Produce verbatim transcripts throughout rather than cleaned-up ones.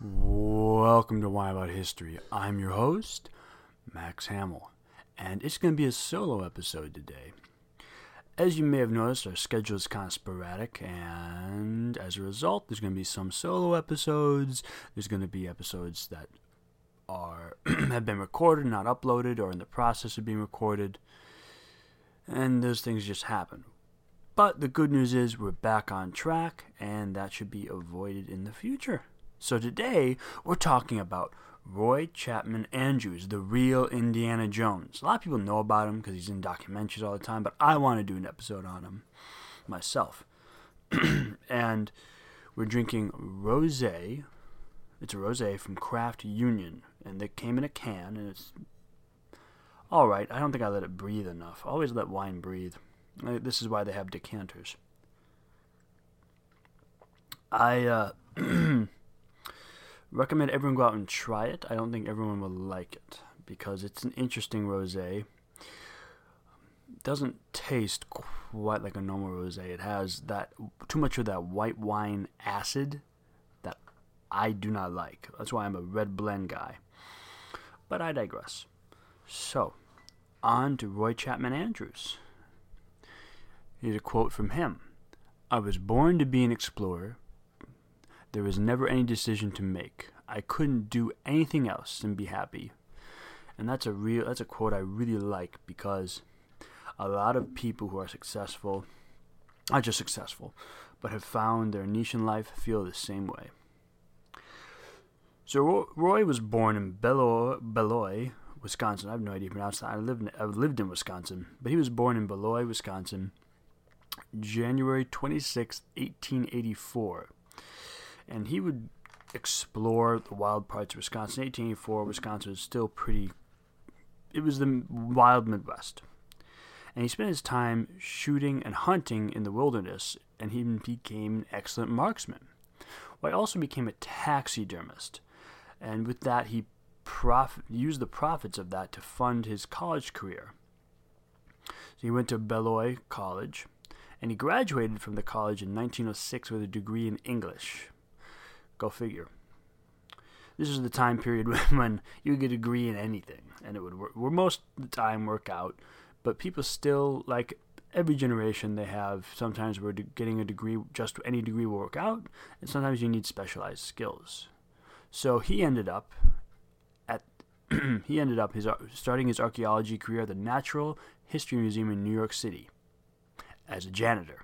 Welcome to Why About History. I'm your host, Max Hamill, and it's going to be a solo episode today. As you may have noticed, our schedule is kind of sporadic, and as a result, there's going to be some solo episodes. There's going to be episodes that are have been recorded, not uploaded, or in the process of being recorded, and those things just happen. But the good news is we're back on track, and that should be avoided in the future. So today, we're talking about Roy Chapman Andrews, the real Indiana Jones. A lot of people know about him because he's in documentaries all the time, but I want to do an episode on him myself. And we're drinking rosé. It's a rosé from Craft Union, and it came in a can, and it's all right. I don't think I let it breathe enough. I always let wine breathe. This is why they have decanters. I, uh... recommend everyone go out and try it. I don't think everyone will like it because it's an interesting rosé. It doesn't taste quite like a normal rosé. It has that too much of that white wine acid that I do not like. That's why I'm a red blend guy. But I digress. So, on to Roy Chapman Andrews. Here's a quote from him. "I was born to be an explorer. There was never any decision to make. I couldn't do anything else than be happy." And that's a real that's a quote I really like because a lot of people who are successful, not just successful, but have found their niche in life feel the same way. So Roy was born in Beloit, Beloit, Wisconsin. I have no idea how to pronounce that. I lived in, I lived in Wisconsin, but he was born in Beloit, Wisconsin, January twenty-sixth, eighteen eighty-four. And he would explore the wild parts of Wisconsin. eighteen eighty-four, Wisconsin was still pretty... It was the wild Midwest. And he spent his time shooting and hunting in the wilderness, and he became an excellent marksman. Well, he also became a taxidermist. And with that, he prof- used the profits of that to fund his college career. So he went to Beloit College, and he graduated from the college in nineteen oh six with a degree in English. Go figure. This is the time period when you would get a degree in anything, and it would work, most of the time work out. But people still, like every generation, they have sometimes where getting a degree, just any degree will work out, and sometimes you need specialized skills. So he ended up at he ended up his starting his archaeology career at the Natural History Museum in New York City as a janitor.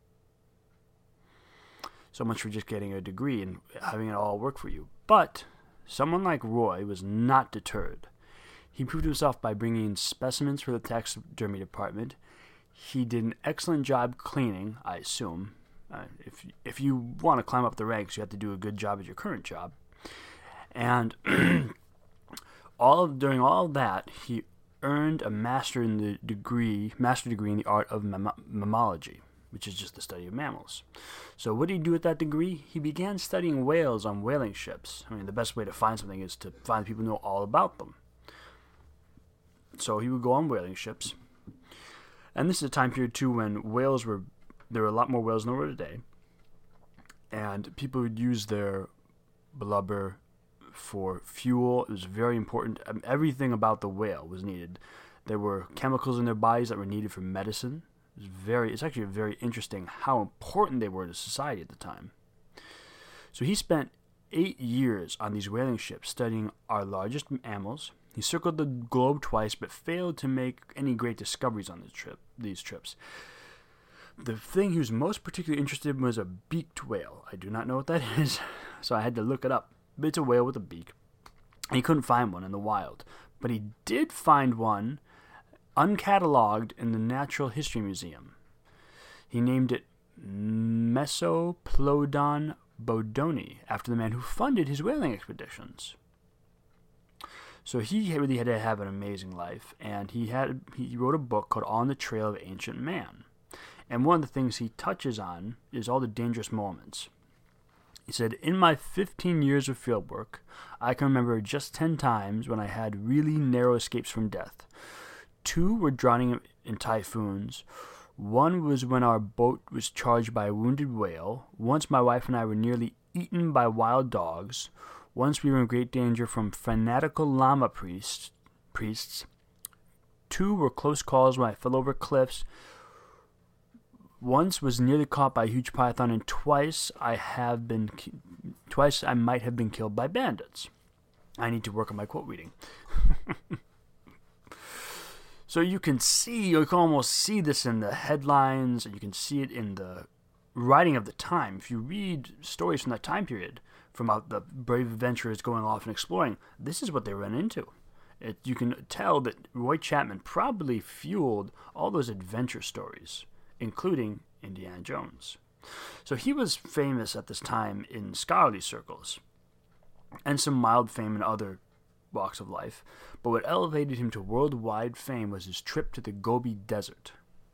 So much for just getting a degree and having it all work for you. But someone like Roy was not deterred. He proved himself by bringing in specimens for the taxidermy department. He did an excellent job cleaning, I assume. Uh, if if you want to climb up the ranks, you have to do a good job at your current job. And all of, during all of that, he earned a master in the degree, master degree in the art of mam- mammalogy, which is just the study of mammals. So what did he do with that degree? He began studying whales on whaling ships. I mean, the best way to find something is to find people who know all about them. So he would go on whaling ships. And this is a time period, too, when whales were... There were a lot more whales than there were today. And people would use their blubber for fuel. It was very important. Um, everything about the whale was needed. There were chemicals in their bodies that were needed for medicine. It's very. It's actually very interesting how important they were to society at the time. So he spent eight years on these whaling ships studying our largest mammals. He circled the globe twice, but failed to make any great discoveries on this trip. These trips. The thing he was most particularly interested in was a beaked whale. I do not know what that is, so I had to look it up. But it's a whale with a beak. And he couldn't find one in the wild, but he did find one uncatalogued in the Natural History Museum. He named it Mesoplodon bodoni, after the man who funded his whaling expeditions. So he really had to have an amazing life, and he had he wrote a book called On the Trail of Ancient Man. And one of the things he touches on is all the dangerous moments. He said, "In my fifteen years of fieldwork, I can remember just ten times when I had really narrow escapes from death. Two were drowning in typhoons. One was when our boat was charged by a wounded whale. Once my wife and I were nearly eaten by wild dogs. Once we were in great danger from fanatical Lama priests. priests. Two were close calls when I fell over cliffs. Once was nearly caught by a huge python, and twice I have been, twice I might have been killed by bandits. I need to work on my quote reading. So you can see, you can almost see this in the headlines, and you can see it in the writing of the time. If you read stories from that time period, from uh, the brave adventurers going off and exploring, this is what they ran into. It, you can tell that Roy Chapman probably fueled all those adventure stories, including Indiana Jones. So he was famous at this time in scholarly circles, and some mild fame in other walks of life, but what elevated him to worldwide fame was his trip to the Gobi Desert.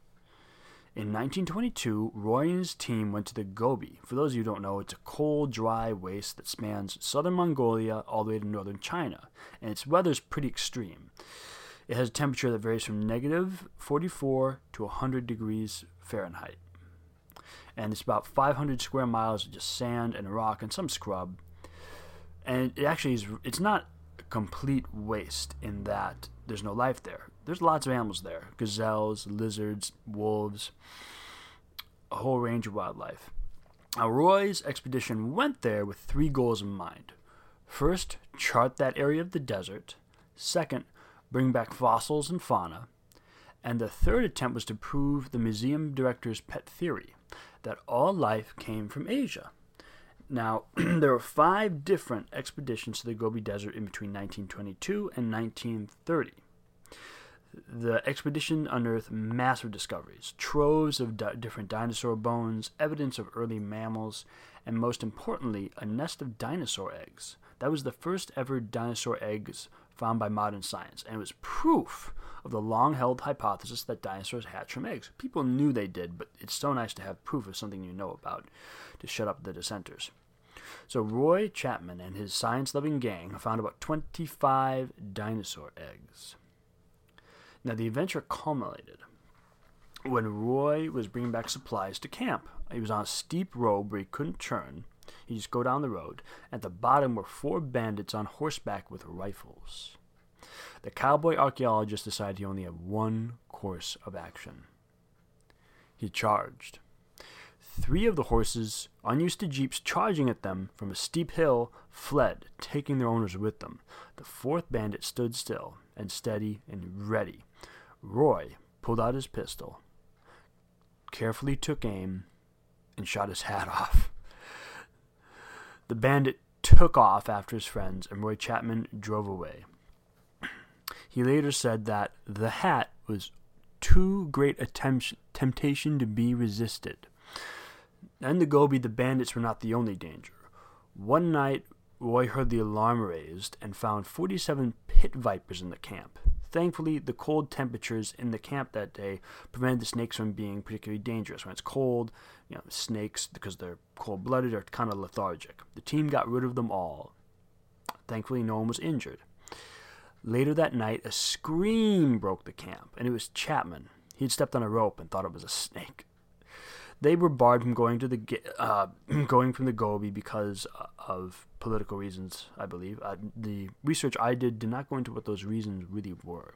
In nineteen twenty-two, Roy and his team went to the Gobi. For those of you who don't know, it's a cold, dry waste that spans southern Mongolia all the way to northern China, and its weather's pretty extreme. It has a temperature that varies from negative forty-four to one hundred degrees Fahrenheit. And it's about five hundred square miles of just sand and rock and some scrub. And it actually is, it's not a complete waste in that there's no life there. There's lots of animals there. Gazelles, lizards, wolves, a whole range of wildlife. Now, Roy's expedition went there with three goals in mind. First, chart that area of the desert. Second, bring back fossils and fauna. And the third attempt was to prove the museum director's pet theory, that all life came from Asia. Now, there were five different expeditions to the Gobi Desert in between nineteen twenty-two and nineteen thirty. The expedition unearthed massive discoveries, troves of di- different dinosaur bones, evidence of early mammals, and most importantly, a nest of dinosaur eggs. That was the first ever dinosaur eggs found by modern science, and it was proof of the long-held hypothesis that dinosaurs hatch from eggs. People knew they did, but it's so nice to have proof of something you know about to shut up the dissenters. So Roy Chapman and his science-loving gang found about twenty-five dinosaur eggs. Now, the adventure culminated when Roy was bringing back supplies to camp. He was on a steep road where he couldn't turn. He just go down the road. At the bottom were four bandits on horseback with rifles. The cowboy archaeologist decided he only had one course of action. He charged. Three of the horses, unused to jeeps charging at them from a steep hill, fled, taking their owners with them. The fourth bandit stood still and steady and ready. Roy pulled out his pistol, carefully took aim, and shot his hat off. The bandit took off after his friends, and Roy Chapman drove away. He later said that the hat was too great a temp- temptation to be resisted. In the Gobi, the bandits were not the only danger. One night, Roy heard the alarm raised and found forty-seven pit vipers in the camp. Thankfully, the cold temperatures in the camp that day prevented the snakes from being particularly dangerous. When it's cold, you know, snakes, because they're cold-blooded, are kind of lethargic. The team got rid of them all. Thankfully, no one was injured. Later that night, a scream broke the camp, and it was Chapman. He had stepped on a rope and thought it was a snake. They were barred from going to the uh, going from the Gobi because of political reasons, I believe. Uh, the research I did did not go into what those reasons really were.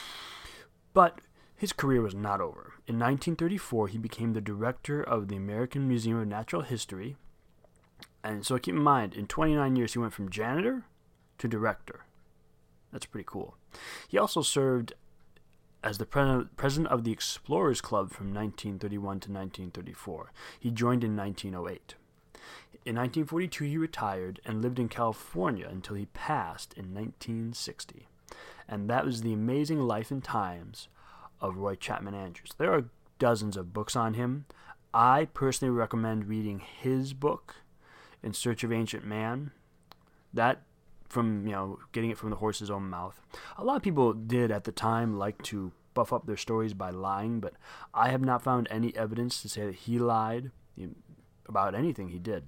But his career was not over. In nineteen thirty-four, he became the director of the American Museum of Natural History. And so keep in mind, in twenty-nine years, he went from janitor to director. That's pretty cool. He also served as the pre- president of the Explorers Club from nineteen thirty-one to nineteen thirty-four. He joined in nineteen oh eight. In nineteen forty-two, he retired and lived in California until he passed in nineteen sixty. And that was the amazing life and times of Roy Chapman Andrews. There are dozens of books on him. I personally recommend reading his book, In Search of Ancient Man. That, from, you know, getting it from the horse's own mouth. A lot of people did at the time like to buff up their stories by lying, but I have not found any evidence to say that he lied about anything he did.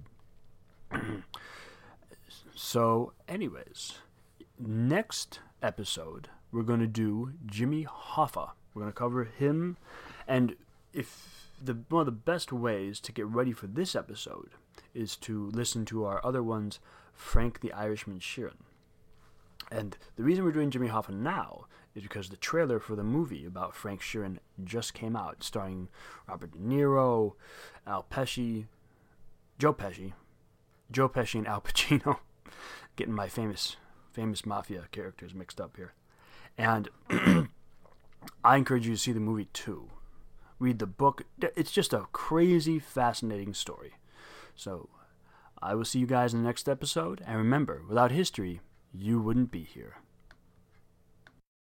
So, anyways, next episode, we're going to do Jimmy Hoffa. We're going to cover him, and if the one of the best ways to get ready for this episode is to listen to our other ones Frank the Irishman Sheeran. And the reason we're doing Jimmy Hoffa now is because the trailer for the movie about Frank Sheeran just came out, starring Robert De Niro, Al Pesci, Joe Pesci, Joe Pesci and Al Pacino. Getting my famous, famous mafia characters mixed up here. And I encourage you to see the movie too. Read the book. It's just a crazy, fascinating story. So I will see you guys in the next episode. And remember, without history, you wouldn't be here.